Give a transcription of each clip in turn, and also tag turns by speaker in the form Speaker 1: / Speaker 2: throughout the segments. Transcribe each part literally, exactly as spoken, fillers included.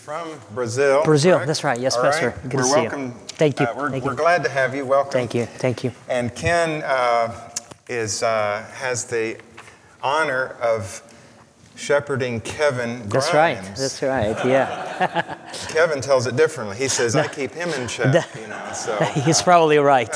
Speaker 1: from Brazil.
Speaker 2: Brazil,
Speaker 1: correct?
Speaker 2: that's right. Yes,
Speaker 1: All
Speaker 2: Pastor.
Speaker 1: Right.
Speaker 2: Good
Speaker 1: we're
Speaker 2: to see
Speaker 1: welcome.
Speaker 2: you. Thank you.
Speaker 1: Uh, we're
Speaker 2: Thank
Speaker 1: we're
Speaker 2: you.
Speaker 1: glad to have you. Welcome.
Speaker 2: Thank you. Thank you.
Speaker 1: And Ken uh, is uh, has the honor of shepherding Kevin Grimes.
Speaker 2: That's right. That's right. Yeah.
Speaker 1: Kevin tells it differently. He says, "I keep him in check." You know, so
Speaker 2: he's probably right.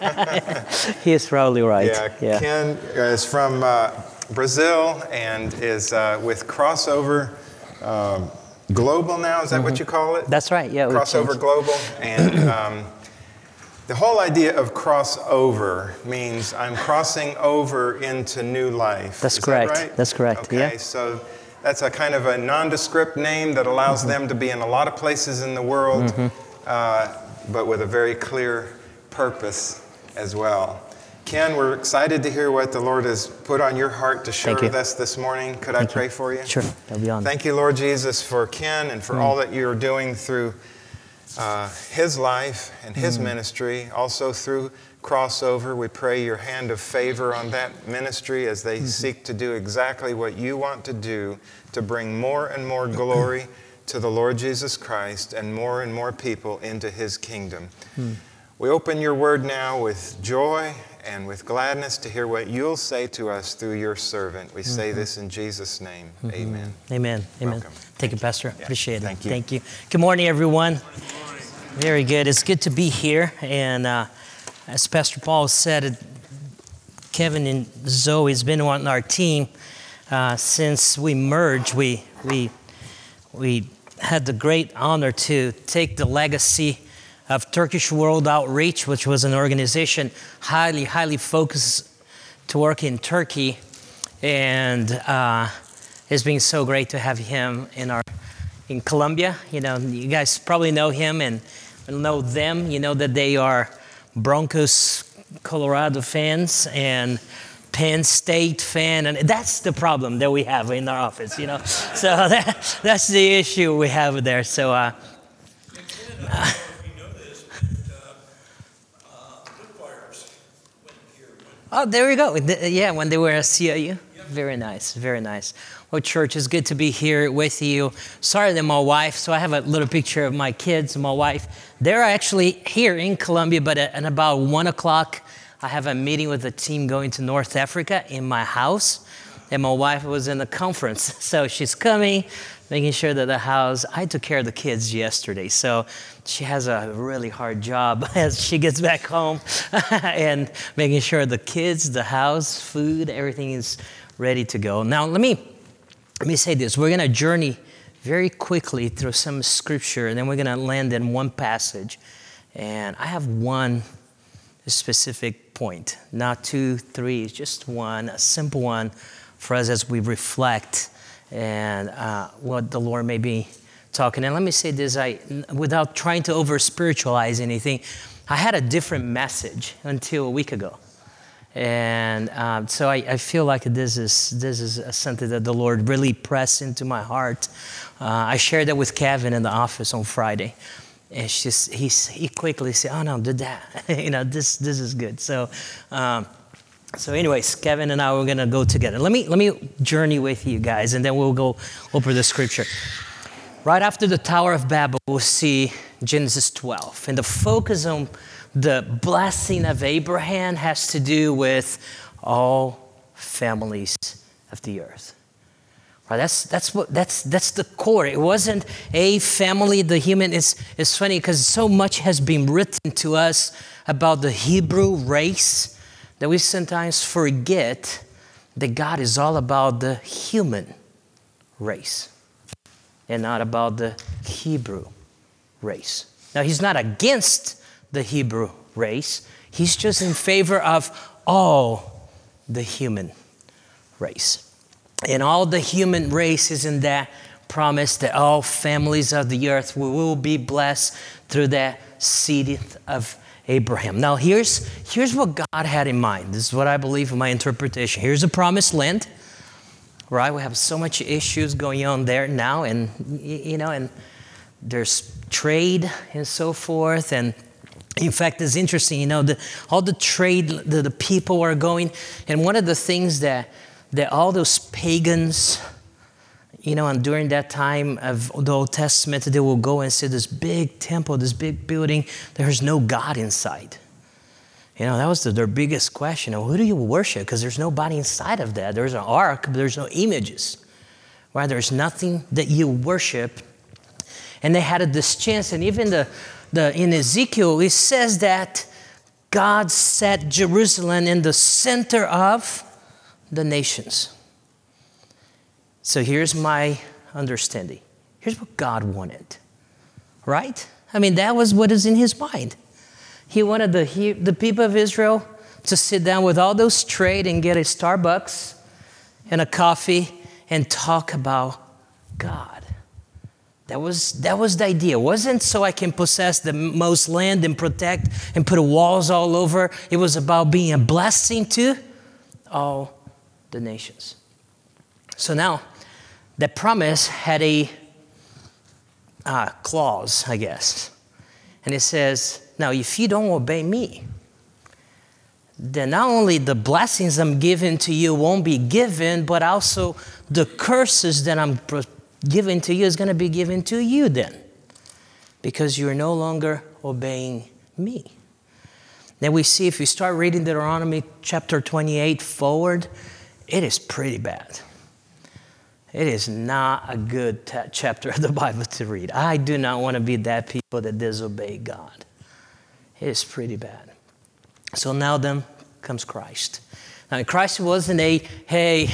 Speaker 2: He is probably right.
Speaker 1: Yeah.
Speaker 2: yeah.
Speaker 1: Ken is from uh, Brazil and is uh, with Crossover um, Global now. Is that mm-hmm. what you call it?
Speaker 2: That's right. Yeah.
Speaker 1: Crossover Global. And um, the whole idea of crossover means I'm crossing over into new life.
Speaker 2: That's
Speaker 1: Is
Speaker 2: correct.
Speaker 1: That right?
Speaker 2: That's correct.
Speaker 1: Okay,
Speaker 2: yeah.
Speaker 1: so that's a kind of a nondescript name that allows mm-hmm. them to be in a lot of places in the world, mm-hmm. uh, but with a very clear purpose as well. Ken, we're excited to hear what the Lord has put on your heart to share with us this morning. Could
Speaker 2: Thank
Speaker 1: I pray
Speaker 2: you.
Speaker 1: for you?
Speaker 2: Sure, that'll be on.
Speaker 1: Thank you, Lord Jesus, for Ken and for mm. all that you're doing through uh, his life and his mm. ministry, also through Crossover. We pray your hand of favor on that ministry as they mm-hmm. seek to do exactly what you want to do to bring more and more glory to the Lord Jesus Christ and more and more people into his kingdom. Mm. We open your word now with joy and with gladness to hear what you'll say to us through your servant. We mm-hmm. say this in Jesus' name. Mm-hmm. Amen.
Speaker 2: Amen. Amen.
Speaker 1: Welcome.
Speaker 2: Thank you, Pastor.
Speaker 1: Yeah.
Speaker 2: Appreciate it.
Speaker 1: Thank you.
Speaker 2: Thank you. Good morning, everyone. Good morning. Very good. It's good to be here. And uh, as Pastor Paul said, Kevin and Zoe has been on our team uh, since we merged. We we we had the great honor to take the legacy of Turkish World Outreach, which was an organization highly, highly focused to work in Turkey. And uh, it's been so great to have him in our in Colombia. You know, you guys probably know him and know them. You know that they are Broncos, Colorado fans and Penn State fan. And that's the problem that we have in our office, you know. So that, that's the issue we have there. So, uh, uh Oh, there we go. Yeah, when they were at C I U. Yep. Very nice, very nice. Well, church, it's good to be here with you. Sorry that my wife, so I have a little picture of my kids and my wife. They're actually here in Colombia, but at, at about one o'clock, I have a meeting with the team going to North Africa in my house. And my wife was in the conference. So she's coming, making sure that the house, I took care of the kids yesterday. So she has a really hard job as she gets back home and making sure the kids, the house, food, everything is ready to go. Now, let me, let me say this. We're going to journey very quickly through some scripture, and then we're going to land in one passage. And I have one specific point, not two, three, just one, a simple one for us as we reflect and uh, what the Lord may be talking. And let me say this, I, without trying to over-spiritualize anything, I had a different message until a week ago. And um, so I, I feel like this is this is something that the Lord really pressed into my heart. Uh, I shared that with Kevin in the office on Friday. And she's, he, he quickly said, oh no, did that. you know, this this is good. So um, so anyways, Kevin and I were going to go together. Let me let me journey with you guys, and then we'll go over the scripture. Right after the Tower of Babel, we'll see Genesis twelve. And the focus on the blessing of Abraham has to do with all families of the earth. Right, that's that's what that's that's the core. It wasn't a family. The human is it's funny because so much has been written to us about the Hebrew race that we sometimes forget that God is all about the human race and not about the Hebrew race. Now, he's not against the Hebrew race. He's just in favor of all the human race. And all the human race is in that promise that all families of the earth will be blessed through that seed of Abraham. Now, here's, here's what God had in mind. This is what I believe in my interpretation. Here's a promised land, right? We have so much issues going on there now, and, you know, and there's trade and so forth. And in fact, it's interesting, you know, the, all the trade, the, the people are going. And one of the things that, that all those pagans You know, and during that time of the Old Testament, they will go and see this big temple, this big building. There's no God inside. You know, that was the, their biggest question. Who do you worship? Because there's nobody inside of that. There's an ark, but there's no images. Right? There's nothing that you worship. And they had this chance, and even the, the in Ezekiel, it says that God set Jerusalem in the center of the nations. So here's my understanding. Here's what God wanted, right? I mean, that was what is in his mind. He wanted the, he, the people of Israel to sit down with all those trade and get a Starbucks and a coffee and talk about God. That was, that was the idea. It wasn't so I can possess the most land and protect and put walls all over. It was about being a blessing to all the nations. So now, that promise had a uh, clause, I guess. And it says, now, if you don't obey me, then not only the blessings I'm giving to you won't be given, but also the curses that I'm giving to you is going to be given to you then, because you're no longer obeying me. Then we see, if we start reading Deuteronomy chapter twenty-eight forward, it is pretty bad. It is not a good t- chapter of the Bible to read. I do not want to be that people that disobey God. It is pretty bad. So now then comes Christ. Now Christ wasn't a, hey,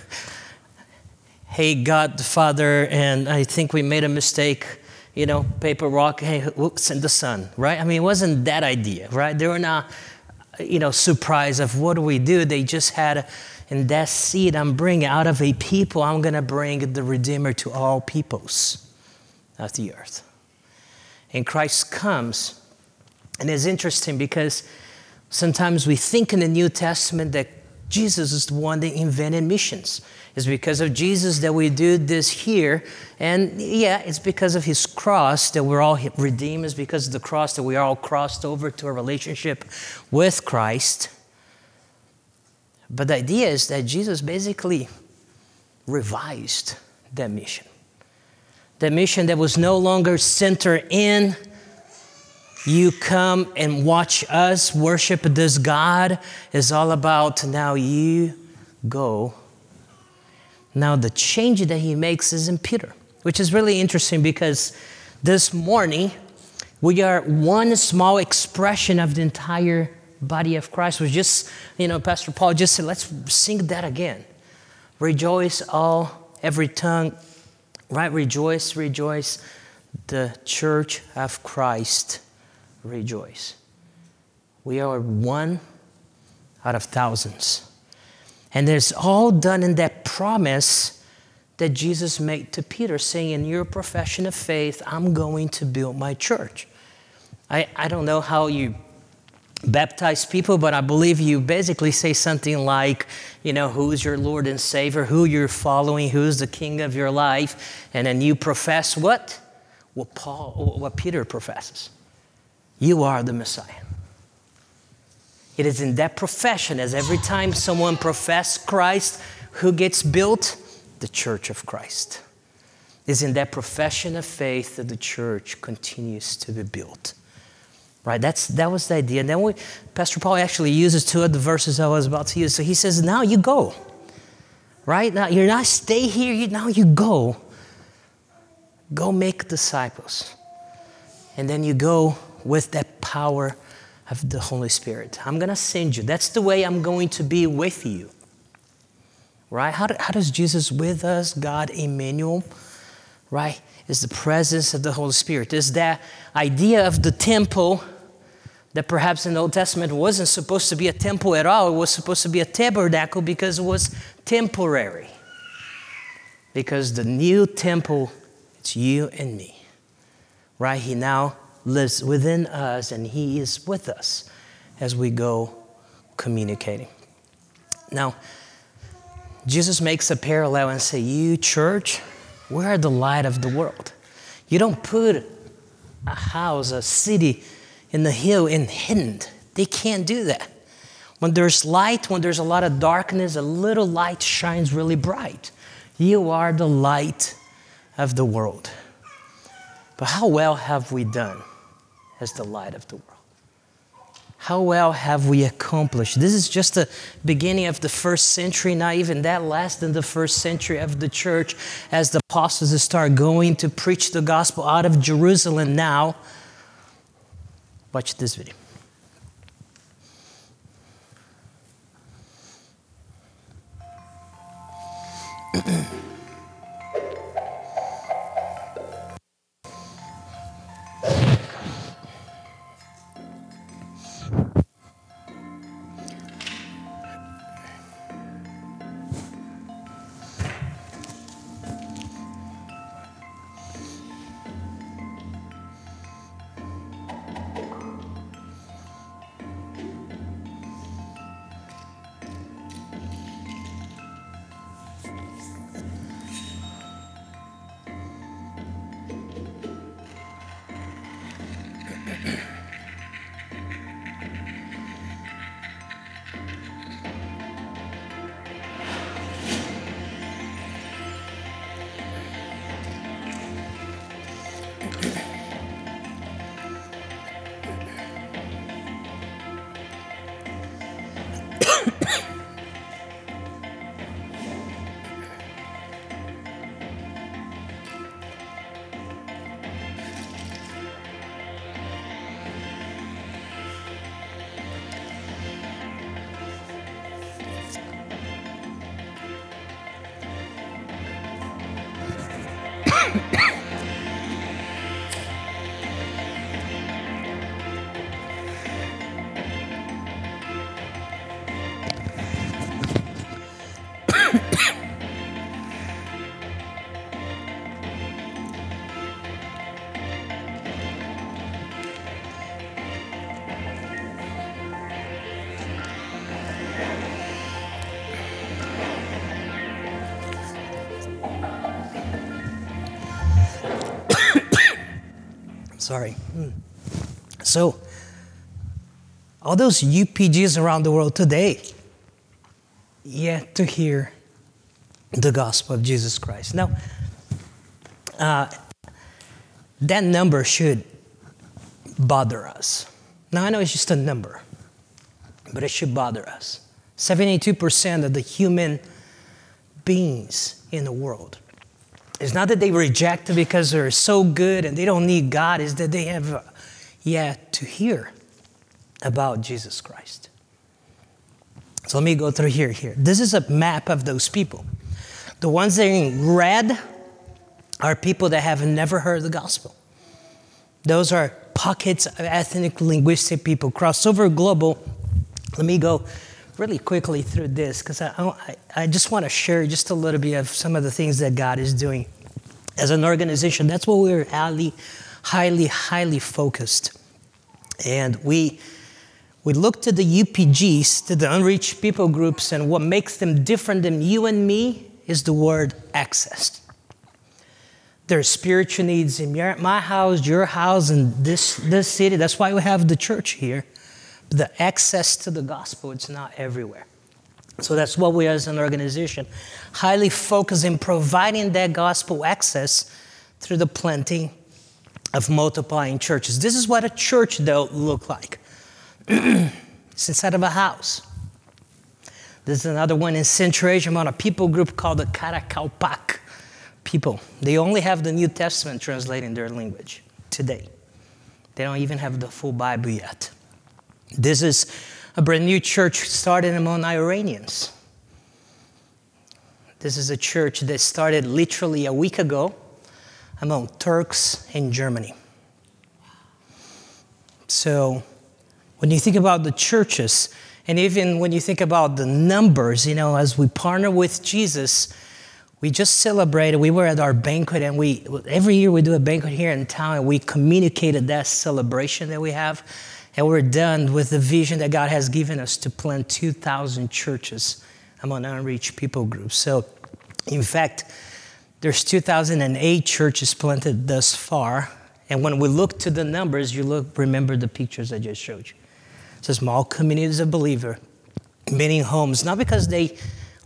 Speaker 2: hey, God the Father, and I think we made a mistake, you know, paper, rock, hey, whoops, and the Son, right? I mean, it wasn't that idea, right? They were not, you know, surprised of what do we do. They just had, in that seed I'm bringing out of a people, I'm going to bring the Redeemer to all peoples of the earth. And Christ comes, and it's interesting because sometimes we think in the New Testament that Jesus is the one that invented missions. It's because of Jesus that we do this here. And yeah, it's because of his cross that we're all redeemed. It's because of the cross that we are all crossed over to a relationship with Christ. But the idea is that Jesus basically revised that mission. That mission that was no longer centered in you come and watch us worship this God, is all about now you go. Now the change that he makes is in Peter, which is really interesting because this morning we are one small expression of the entire body of Christ. We just, you know, Pastor Paul just said, let's sing that again. Rejoice all, every tongue, right? Rejoice, rejoice, the church of Christ. Rejoice. We are one out of thousands. And it's all done in that promise that Jesus made to Peter, saying, in your profession of faith, I'm going to build my church. I, I don't know how you baptize people, but I believe you basically say something like, you know, who's your Lord and Savior, who you're following, who's the King of your life, and then you profess what? What Paul, what Peter professes. You are the Messiah. It is in that profession, as every time someone professes Christ, who gets built? The church of Christ. It's in that profession of faith that the church continues to be built. Right? That's that was the idea. And then we, Pastor Paul actually uses two of the verses I was about to use. So he says, now you go. Right? Now you're not stay here, you, now you go. Go make disciples. And then you go with that power of the Holy Spirit. I'm going to send you. That's the way I'm going to be with you. Right? How, do, how does Jesus with us, God Emmanuel, right, is the presence of the Holy Spirit. Is that idea of the temple that perhaps in the Old Testament wasn't supposed to be a temple at all. It was supposed to be a tabernacle because it was temporary. Because the new temple, it's you and me. Right? He now lives within us, and he is with us as we go communicating. Now, Jesus makes a parallel and say, you church, we are the light of the world. You don't put a house, a city in the hill and hidden. They can't do that. When there's light, when there's a lot of darkness, a little light shines really bright. You are the light of the world. But how well have we done as the light of the world? How well have we accomplished? This is just the beginning of the first century, not even that less than the first century of the church, as the apostles start going to preach the gospel out of Jerusalem now. Watch this video. Sorry. So, all those U P Gs around the world today yet to hear the gospel of Jesus Christ. Now, uh, that number should bother us. Now, I know it's just a number, but it should bother us. seventy-two percent of the human beings in the world. It's not that they reject it because they're so good and they don't need God. It's that they have yet to hear about Jesus Christ. So let me go through here. Here, this is a map of those people. The ones that are in red are people that have never heard the gospel. Those are pockets of ethnic, linguistic people. Crossover Global. Let me go really quickly through this because I, I, I just want to share just a little bit of some of the things that God is doing as an organization. That's what we're highly, highly, highly focused. And we we look to the U P Gs, to the unreached people groups, and what makes them different than you and me is the word access. There's spiritual needs in your, my house, your house, and this, this city. That's why we have the church here. The access to the gospel, it's not everywhere. So that's what we as an organization highly focus in providing that gospel access through the planting of multiplying churches. This is what a church, though, look like. It's inside of a house. There's another one in Central Asia among a people group called the Karakalpak people. They only have the New Testament translated in their language today. They don't even have the full Bible yet. This is a brand new church started among Iranians. This is a church that started literally a week ago among Turks in Germany. So when you think about the churches, and even when you think about the numbers, you know, as we partner with Jesus, we just celebrated, we were at our banquet, and we every year we do a banquet here in town, and we communicated that celebration that we have. And we're done with the vision that God has given us to plant two thousand churches among unreached people groups. So, in fact, there's two thousand eight churches planted thus far. And when we look to the numbers, you look, remember the pictures I just showed you. So small communities of believers, many homes, not because they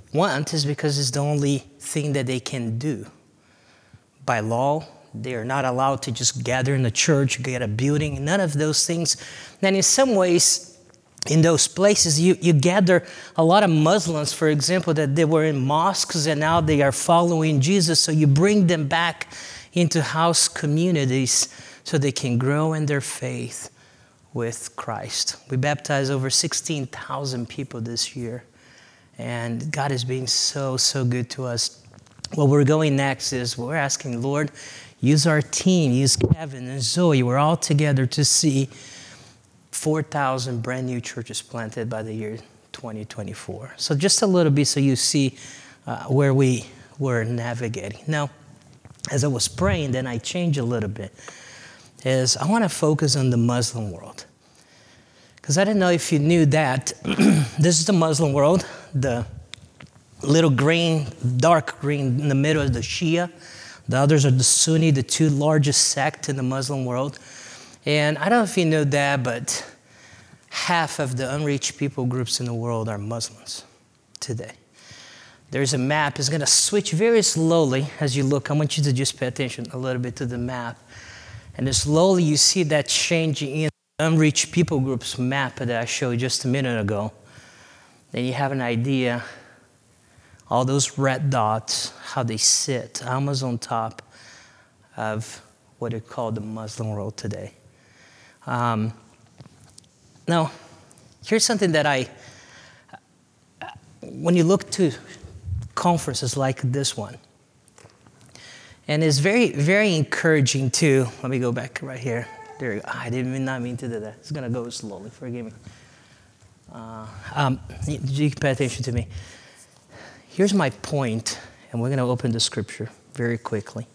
Speaker 2: want is because it's the only thing that they can do. By law, they are not allowed to just gather in a church, get a building, none of those things. And in some ways, in those places, you, you gather a lot of Muslims, for example, that they were in mosques and now they are following Jesus. So you bring them back into house communities so they can grow in their faith with Christ. We baptized over sixteen thousand people this year. And God is being so, so good to us. Where we're going next is we're asking, Lord, use our team, use Kevin and Zoe. We're all together to see four thousand brand new churches planted by the year twenty twenty-four. So just a little bit so you see uh, where we were navigating. Now, as I was praying, then I changed a little bit. Is I want to focus on the Muslim world. Because I don't know if you knew that this is the Muslim world. The little green, dark green in the middle is the Shia. The others are the Sunni, the two largest sects in the Muslim world. And I don't know if you know that, but half of the unreached people groups in the world are Muslims today. There's a map. It's going to switch very slowly as you look. I want you to just pay attention a little bit to the map. And slowly you see that changing in the unreached people groups map that I showed just a minute ago. Then you have an idea, all those red dots, how they sit almost on top of what they call the Muslim world today. Um, now, here's something that I, when you look to conferences like this one, and it's very, very encouraging too. Let me go back right here. There you go. I didn't not mean to do that. It's going to go slowly. Forgive me. Uh, um, you can pay attention to me. Here's my point, and we're going to open the scripture very quickly.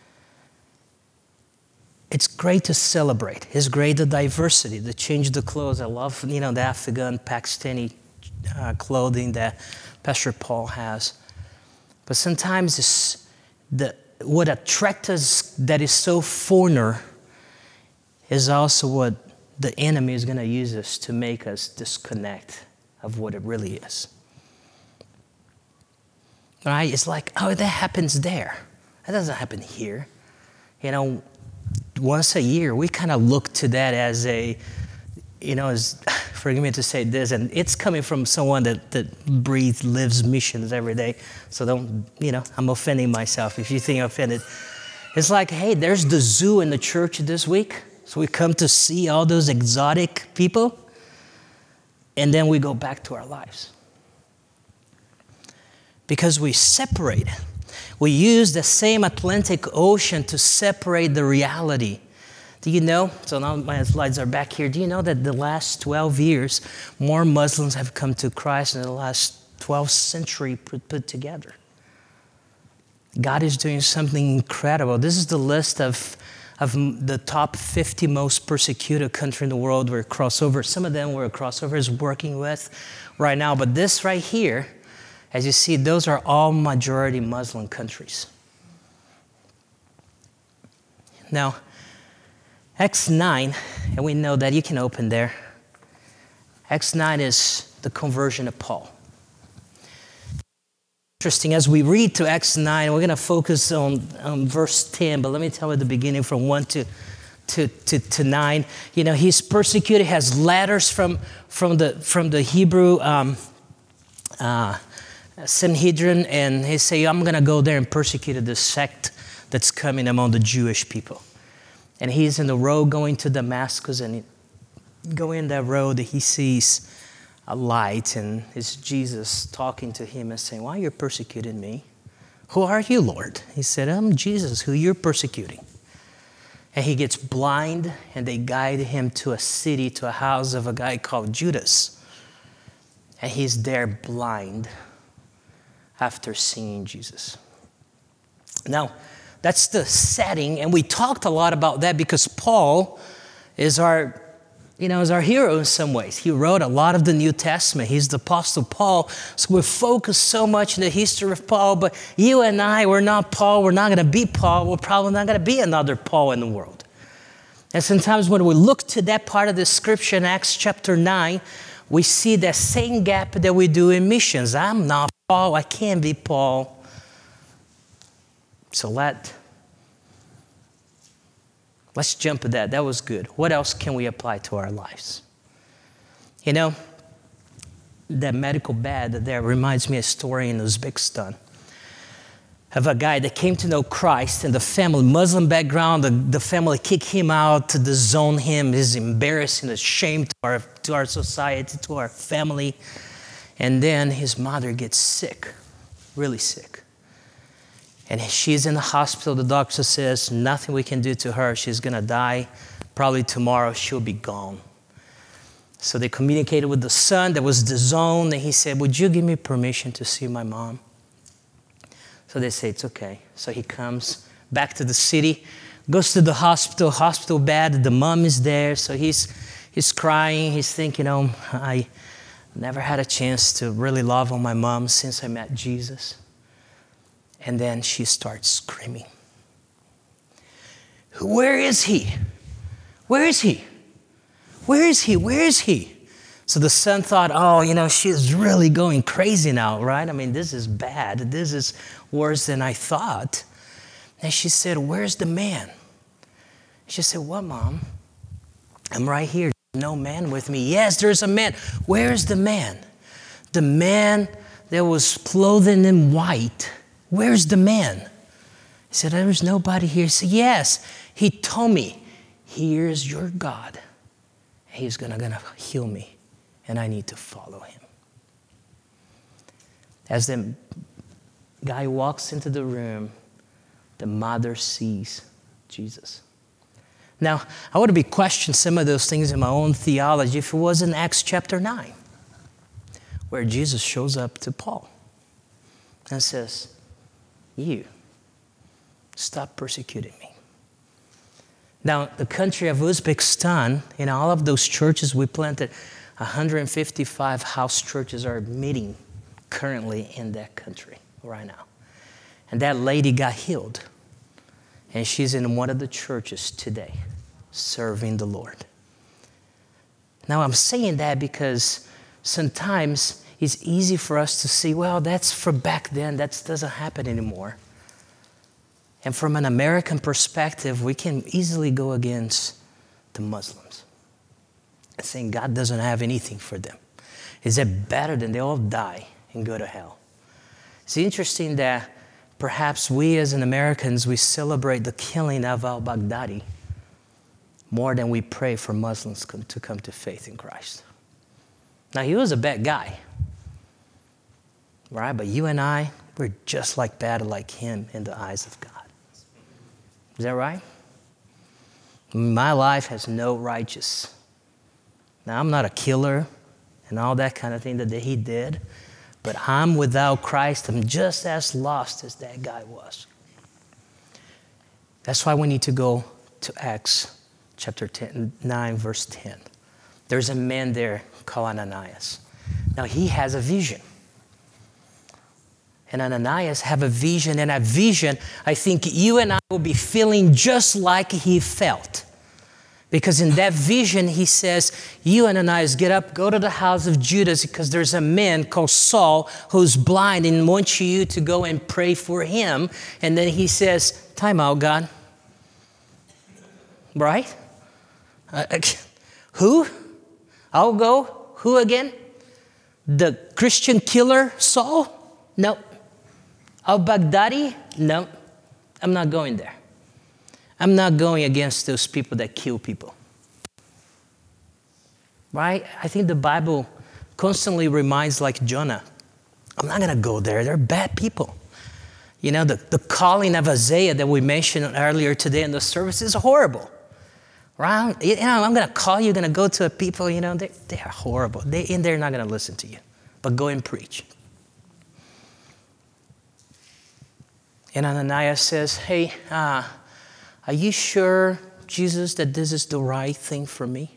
Speaker 2: It's great to celebrate. It's great the diversity, the change the clothes. I love, you know, the Afghan, Pakistani uh, clothing that Pastor Paul has. But sometimes it's the what attracts us that is so foreigner is also what the enemy is going to use us to make us disconnect of what it really is. Right? It's like, oh, that happens there. That doesn't happen here. You know, once a year, we kind of look to that as a, you know, as, forgive me to say this, and it's coming from someone that, that breathes, lives missions every day. So don't, you know, I'm offending myself if you think I'm offended. It's like, hey, there's the zoo in the church this week. So we come to see all those exotic people, and then we go back to our lives. Because we separate. We use the same Atlantic Ocean to separate the reality. Do you know, so now my slides are back here. Do you know that the last twelve years, more Muslims have come to Christ than the last twelfth century put, put together? God is doing something incredible. This is the list of, of the top fifty most persecuted countries in the world where Crossover, some of them where Crossover is working with right now. But this right here, as you see, those are all majority Muslim countries. Now, Acts nine, and we know that you can open there. Acts nine is the conversion of Paul. Interesting, as we read to Acts nine, we're going to focus on, on verse ten, but let me tell you the beginning from one to, to, to, to nine. You know, he's persecuted, has letters from, from, the, from the Hebrew um, uh, Sanhedrin, and he say, I'm going to go there and persecute this sect that's coming among the Jewish people. And he's in the road going to Damascus, and going in that road, he sees a light, and it's Jesus talking to him and saying, why are you persecuting me? Who are you, Lord? He said, I'm Jesus, who you're persecuting. And he gets blind, and they guide him to a city, to a house of a guy called Judas. And he's there blind after seeing Jesus. Now, that's the setting, and we talked a lot about that because Paul is our, you know, is our hero in some ways. He wrote a lot of the New Testament. He's the Apostle Paul, so we're focused so much in the history of Paul, but you and I, we're not Paul, we're not going to be Paul, we're probably not going to be another Paul in the world. And sometimes when we look to that part of the scripture in Acts chapter nine, we see that same gap that we do in missions. I'm not Paul. I can't be Paul. So let, let's jump to that. That was good. What else can we apply to our lives? You know, that medical bed there reminds me of a story in Uzbekistan of a guy that came to know Christ, and the family, Muslim background, the, the family kicked him out, to disown him. He's embarrassing, ashamed to our, to our society, to our family. And then his mother gets sick, really sick. And she's in the hospital. The doctor says, nothing we can do to her. She's going to die. Probably tomorrow she'll be gone. So they communicated with the son that was disowned, and he said, would you give me permission to see my mom? So they say, it's okay. So he comes back to the city, goes to the hospital, hospital bed. The mom is there. So he's, he's crying. He's thinking, oh, I never had a chance to really love on my mom since I met Jesus. And then she starts screaming. Where is he? Where is he? Where is he? Where is he? So the son thought, oh, you know, she's really going crazy now, right? I mean, this is bad. This is worse than I thought. And she said, where's the man? She said, what, Mom? I'm right here. No man with me. Yes, there's a man. Where's the man? The man that was clothed in white. Where's the man? He said, there's nobody here. He said, yes, he told me, here's your God. He's gonna, gonna heal me, and I need to follow him. As the guy walks into the room, the mother sees Jesus. Now, I would be questioning some of those things in my own theology if it was in Acts chapter nine, where Jesus shows up to Paul and says, you, stop persecuting me. Now, the country of Uzbekistan, in all of those churches we planted, one hundred fifty-five house churches are meeting currently in that country right now. And that lady got healed. And she's in one of the churches today, serving the Lord. Now, I'm saying that because sometimes it's easy for us to see, well, that's for back then. That doesn't happen anymore. And from an American perspective, we can easily go against the Muslims, saying God doesn't have anything for them. Is it better than they all die and go to hell? It's interesting that perhaps we as an Americans, we celebrate the killing of al-Baghdadi more than we pray for Muslims come, to come to faith in Christ. Now, he was a bad guy, right? But you and I, we're just like bad like him in the eyes of God. Is that right? My life has no righteous. Now, I'm not a killer and all that kind of thing that he did, but I'm without Christ. I'm just as lost as that guy was. That's why we need to go to Acts chapter ten, nine, verse ten. There's a man there called Ananias. Now, he has a vision. And Ananias have a vision, and that vision, I think you and I will be feeling just like he felt. Because in that vision, he says, you, Ananias, get up, go to the house of Judas, because there's a man called Saul who's blind and wants you to go and pray for him. And then he says, time out, God. Right? Uh, who? I'll go. Who again? The Christian killer, Saul? No. Al-Baghdadi? No, I'm not going there. I'm not going against those people that kill people. Right? I think the Bible constantly reminds, like Jonah, I'm not going to go there. They're bad people. You know, the, the calling of Isaiah that we mentioned earlier today in the service is horrible. Right? You know, I'm going to call you, going to go to a people, you know, they, they are horrible. They, and they're not going to listen to you. But go and preach. And Ananias says, hey, uh, are you sure, Jesus, that this is the right thing for me?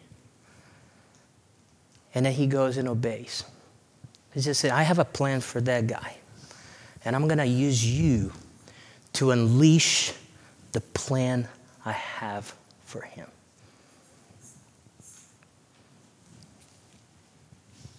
Speaker 2: And then he goes and obeys. He just said, I have a plan for that guy. And I'm going to use you to unleash the plan I have for him.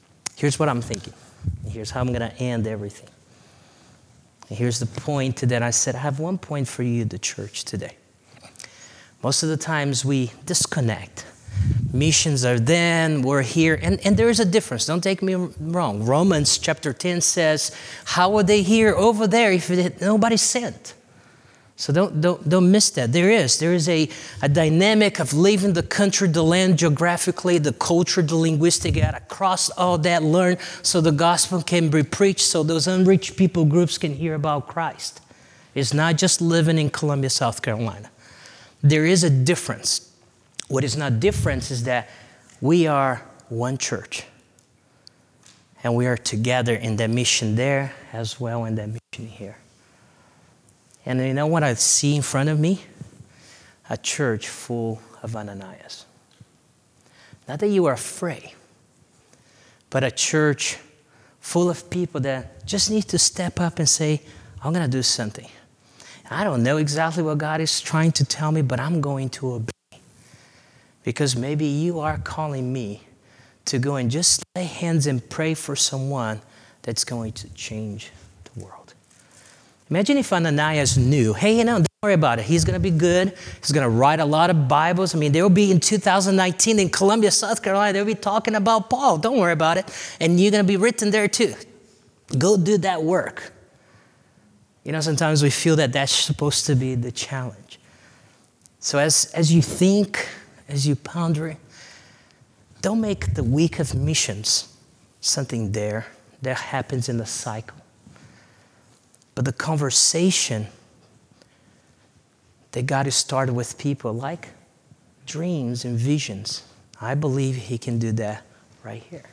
Speaker 2: here's what I'm thinking. And here's how I'm going to end everything. And here's the point that I said, I have one point for you, the church, today. Most of the times we disconnect. Missions are then, we're here, and, and there is a difference. Don't take me wrong. Romans chapter ten says, how are they here over there if it, nobody sent? So don't, don't, don't miss that. There is. There is a, a dynamic of leaving the country, the land geographically, the culture, the linguistic, got to cross all that, learn so the gospel can be preached, so those unreached people groups can hear about Christ. It's not just living in Columbia, South Carolina. There is a difference. What is not different is that we are one church. And we are together in that mission there as well in that mission here. And you know what I see in front of me? A church full of Ananias. Not that you are afraid, but a church full of people that just need to step up and say, I'm going to do something. I don't know exactly what God is trying to tell me, but I'm going to obey. Because maybe you are calling me to go and just lay hands and pray for someone that's going to change the world. Imagine if Ananias knew, hey, you know, don't worry about it. He's going to be good. He's going to write a lot of Bibles. I mean, they will be in two thousand nineteen in Columbia, South Carolina. They'll be talking about Paul. Don't worry about it. And you're going to be written there too. Go do that work. You know, sometimes we feel that that's supposed to be the challenge. So as, as you think, as you ponder, don't make the week of missions something there that happens in the cycle. But the conversation that God has started with people, like dreams and visions, I believe He can do that right here.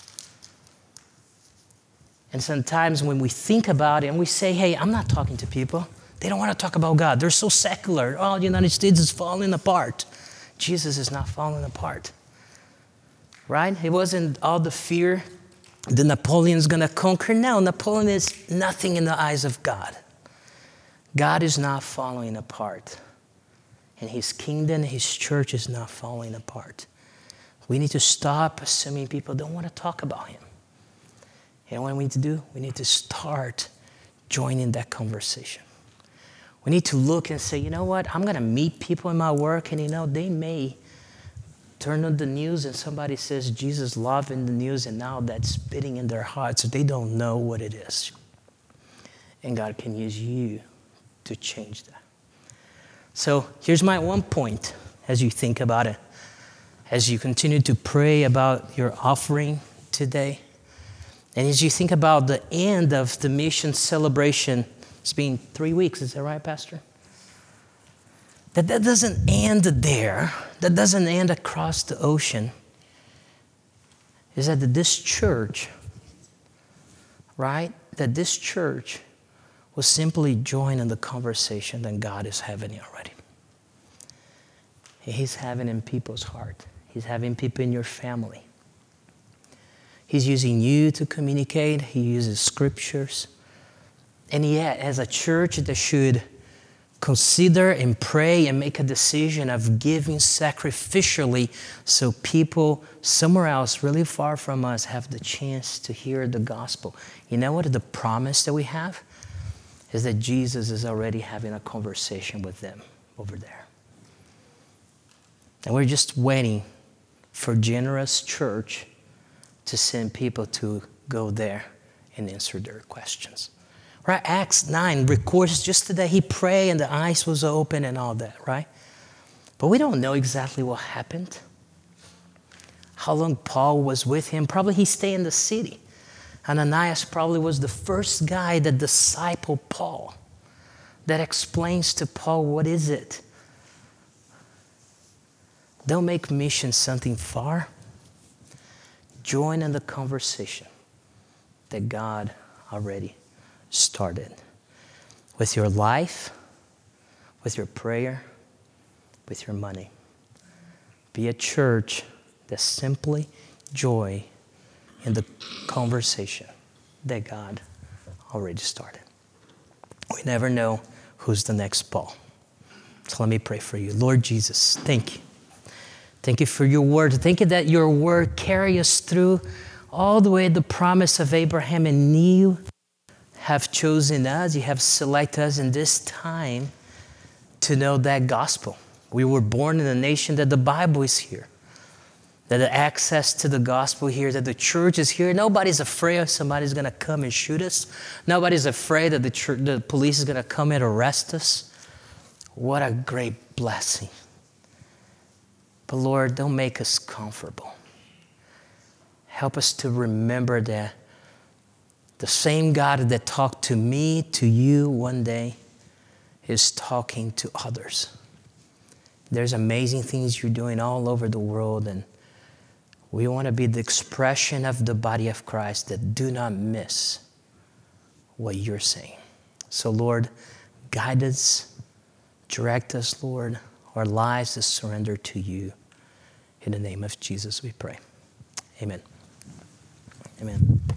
Speaker 2: And sometimes when we think about it and we say, hey, I'm not talking to people. They don't want to talk about God. They're so secular. Oh, the United States is falling apart. Jesus is not falling apart. Right? It wasn't all the fear that Napoleon's going to conquer. No, Napoleon is nothing in the eyes of God. God is not falling apart. And His kingdom, His church is not falling apart. We need to stop assuming people don't want to talk about Him. You know what we need to do? We need to start joining that conversation. We need to look and say, you know what? I'm going to meet people in my work, and you know, they may turn on the news and somebody says Jesus love in the news, and now that's spitting in their hearts. So they don't know what it is. And God can use you to change that. So here's my one point as you think about it. As you continue to pray about your offering today, and as you think about the end of the mission celebration, it's been three weeks, is that right, Pastor? That that doesn't end there. That doesn't end across the ocean. Is that this church, right? That this church will simply join in the conversation that God is having already. He's having in people's heart. He's having people in your family. He's using you to communicate. He uses scriptures. And yet, as a church that should consider and pray and make a decision of giving sacrificially so people somewhere else really far from us have the chance to hear the gospel. You know what the promise that we have is that Jesus is already having a conversation with them over there. And we're just waiting for generous church to send people to go there and answer their questions. Right? Acts nine records just that he prayed and the eyes was open and all that, right? But we don't know exactly what happened. How long Paul was with him. Probably he stayed in the city. Ananias probably was the first guy that discipled Paul, that explains to Paul what is it. Don't make mission something far. Join in the conversation that God already started. With your life, with your prayer, with your money. Be a church that simply joy in the conversation that God already started. We never know who's the next Paul. So let me pray for you. Lord Jesus, thank you. Thank you for your word. Thank you that your word carries us through all the way the promise of Abraham, and you have chosen us, you have selected us in this time to know that gospel. We were born in a nation that the Bible is here, that the access to the gospel here, that the church is here. Nobody's afraid somebody's going to come and shoot us. Nobody's afraid that the, church, the police is going to come and arrest us. What a great blessing. But Lord, don't make us comfortable. Help us to remember that the same God that talked to me, to you one day, is talking to others. There's amazing things you're doing all over the world, and we want to be the expression of the body of Christ that do not miss what you're saying. So Lord, guide us, direct us, Lord. Our lives is surrendered to you. In the name of Jesus we pray. Amen. Amen.